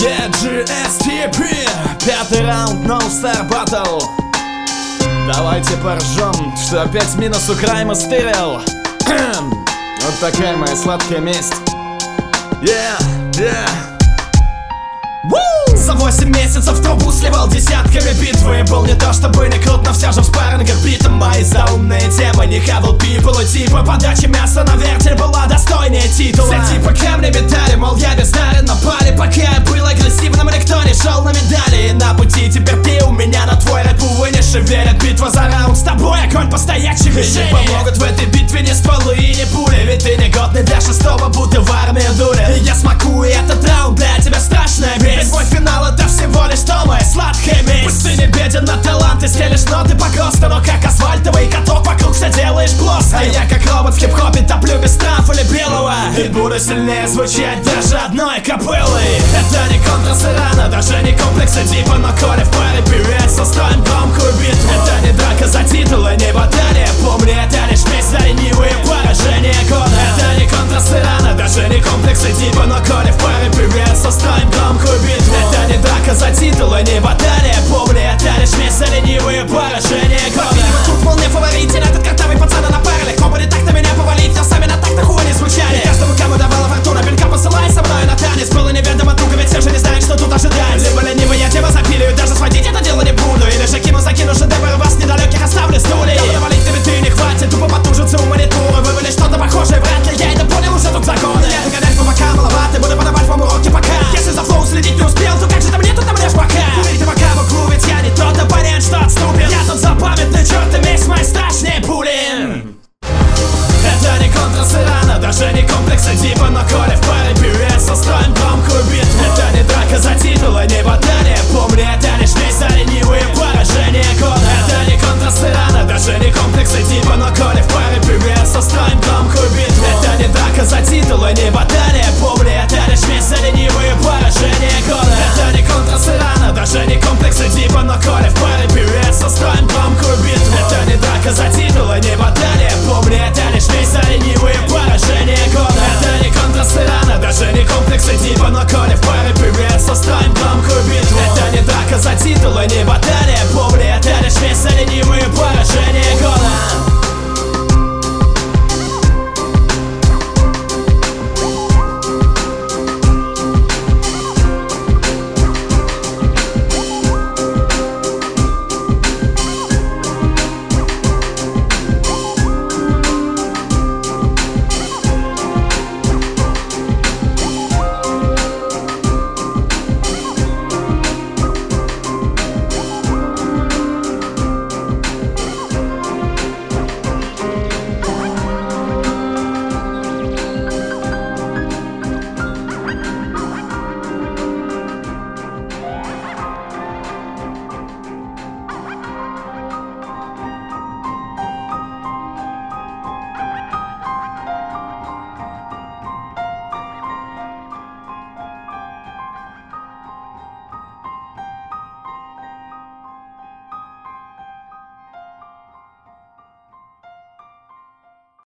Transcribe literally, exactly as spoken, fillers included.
Yeah, джи эс ти пи. Пятый раунд, no star battle. Давайте поржем, что опять минус у Крайма стырил. Вот такая моя сладкая месть. Yeah, yeah. Woo! За восемь месяцев трубу сливал десятками битвы. Был не то чтобы не крут, но все же в спаррингах битом. Мои заумные темы не хавал people и типа подача мяса на вертель была достойнее титула. Все типа камни метали, мол я бездарен, напали. Пока я был агрессивным, никто не шел на медали. И на пути теперь ты у меня на твой рэп, увы, не шевелят. Битва за раунд с тобой, огонь по стоячих решений. Не помогут в этой битве ни стволы и ни пули. Ведь ты негодный для шестого, будто в армии дури. И я смакую этот раунд, для тебя страшная весть. Ведь мой финал это всего лишь то моя сладкая месть. Пусть ты не беден на талант, ты стелишь ноты по ГОСТу, но как асфальтовый каток вокруг все делаешь плоско. А я как робот в хип-хопе топлю без трав или белого. И буду сильнее звучать даже одной копылой. Это не контрасырана, даже не комплексы типа, но коли в паре певец, устроим громкую битву. Это не драка за титулы, не баталия. Помни, это лишь месть за ленивые поражения года. Это не контрасырана, даже не комплексы